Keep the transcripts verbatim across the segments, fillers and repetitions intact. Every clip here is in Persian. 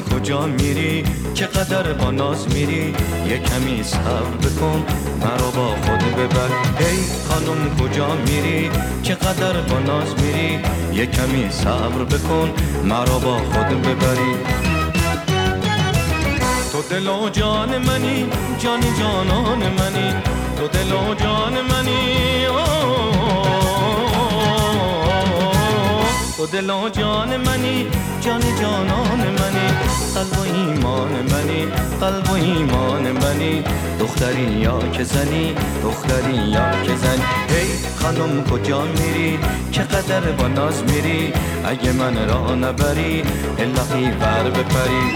کجا میری چقدر با ناز میری یه کمی صبر بکن مرا با خود ببر ای خانم کجا میری چقدر با ناز میری یه کمی صبر بکن مرا با خود ببری تو دل و جان منی جان جانان منی تو دل و جان منی تو دل و جان منی جان جانان منی قلب و ایمان منی قلب و ایمان منی دختری یا که زنی دختری یا که زنی ای خانم کجا میری چقدر با ناز میری اگه من را نبری الهی ور بپری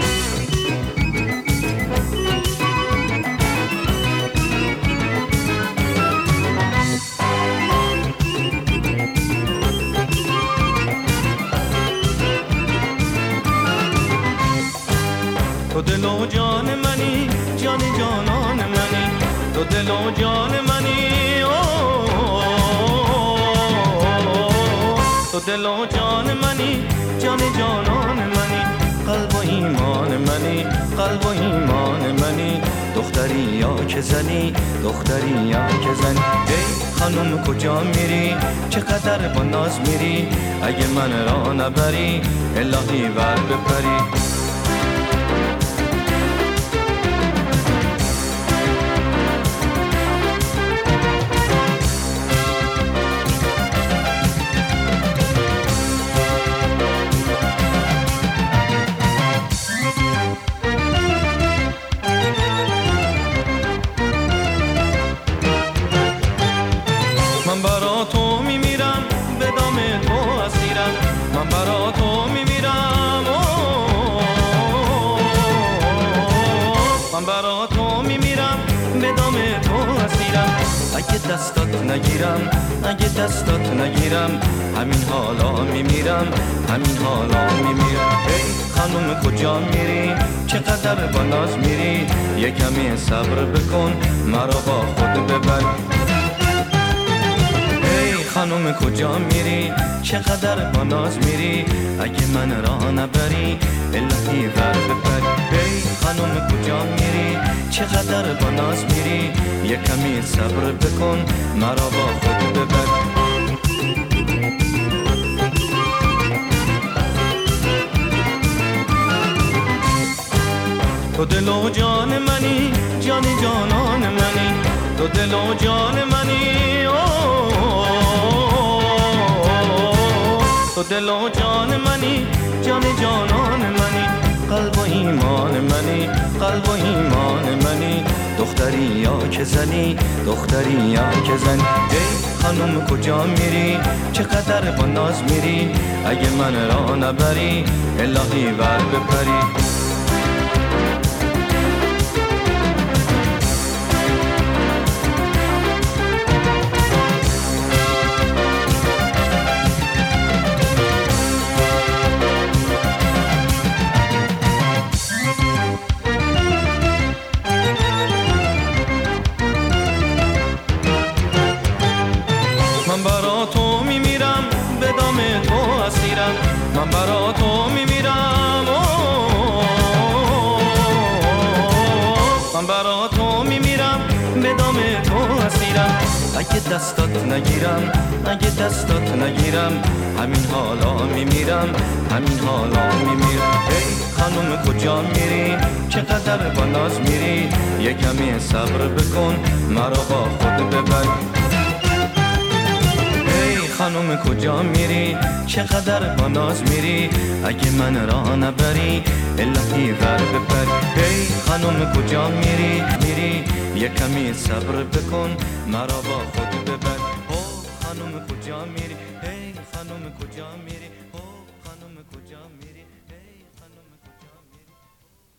تو دل و جان منی جان جانان منی تو دل و جان منی تو دل و جان منی جان جانان منی قلب و ایمان منی قلب و ایمان منی دختری یا که زنی دختری یا که زنی ای خانم کجا میری چقدر با ناز میری اگه من را نبری الهی ور بپری من برا تو میمیرم به دام تو اسیرم من برا تو میمیرم من برا تو میمیرم به دام تو اسیرم اگه دستات نگیرم اگه دستات نگیرم همین حالا میمیرم همین حالا میمیرم ای خانم کجا میری چقدر با ناز میری یه کمی صبر بکن مرا با خود ببر خانم کجا میری چقدر با ناز میری اگه من را نبری الهی ور بپری ای خانم کجا میری چقدر با ناز میری یه کمی صبر بکن مرا با خود ببر تو دل و جان منی جان جانان منی تو دل و جان منی تو دل و جان منی جان جانان منی قلب و ایمان منی قلب و ایمان منی دختری یا که زنی دختری یا که زنی ای خانم کجا میری چقدر با ناز میری اگه من را نبری الهی ور بپری من برا تو میمیرم به دام تو اسیرم من برا تو میمیرم من برا تو میمیرم به دام تو اسیرم اگه دستات نگیرم اگه دستات نگیرم همین حالا میمیرم همین حالا میمیرم ای خانم کجا میری چقدر با ناز میری یه کمی صبر بکن مرا با خود ببر خانم کجا میری چقدر با ناز میری اگه من را نبری الهی ور بپری ای خانم کجا میری میری یه کمی صبر بکن مرا با خود ببر او خانم کجا میری ای خانم کجا میری